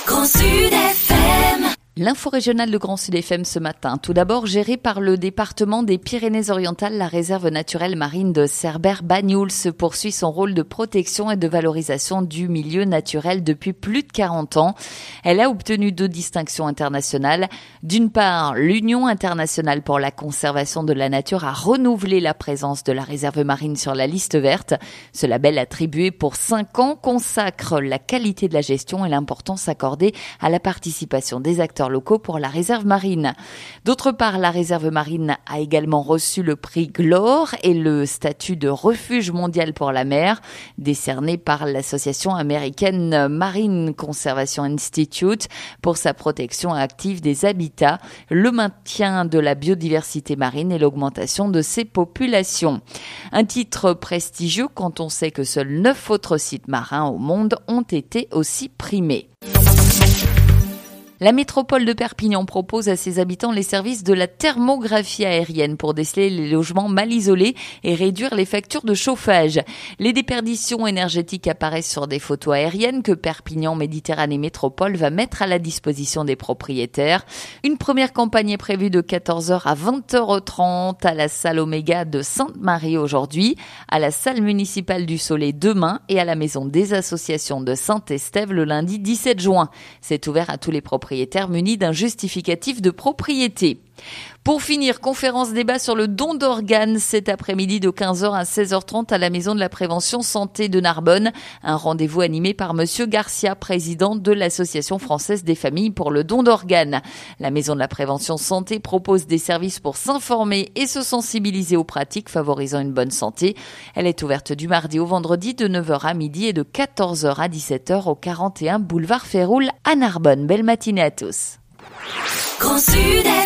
Grand Sud FM. L'info régionale de Grand Sud FM ce matin. Tout d'abord, gérée par le département des Pyrénées-Orientales, la réserve naturelle marine de Cerbère-Banyuls poursuit son rôle de protection et de valorisation du milieu naturel depuis plus de 40 ans. Elle a obtenu 2 distinctions internationales. D'une part, l'Union internationale pour la conservation de la nature a renouvelé la présence de la réserve marine sur la liste verte. Ce label attribué pour 5 ans consacre la qualité de la gestion et l'importance accordée à la participation des acteurs locaux pour la réserve marine. D'autre part, la réserve marine a également reçu le prix Glore et le statut de refuge mondial pour la mer, décerné par l'association américaine Marine Conservation Institute pour sa protection active des habitats, le maintien de la biodiversité marine et l'augmentation de ses populations. Un titre prestigieux quand on sait que seuls 9 autres sites marins au monde ont été aussi primés. La métropole de Perpignan propose à ses habitants les services de la thermographie aérienne pour déceler les logements mal isolés et réduire les factures de chauffage. Les déperditions énergétiques apparaissent sur des photos aériennes que Perpignan Méditerranée Métropole va mettre à la disposition des propriétaires. Une première campagne est prévue de 14h à 20h30 à la salle Oméga de Sainte-Marie aujourd'hui, à la salle municipale du Soleil demain et à la maison des associations de Saint-Estève le lundi 17 juin. C'est ouvert à tous les propriétaires munis d'un justificatif de propriété. Pour finir, conférence débat sur le don d'organes cet après-midi de 15h à 16h30 à la Maison de la Prévention Santé de Narbonne. Un rendez-vous animé par Monsieur Garcia, président de l'Association française des familles pour le don d'organes. La Maison de la Prévention Santé propose des services pour s'informer et se sensibiliser aux pratiques favorisant une bonne santé. Elle est ouverte du mardi au vendredi de 9h à midi et de 14h à 17h au 41 boulevard Féroul à Narbonne. Belle matinée à tous. Grand Sud FM.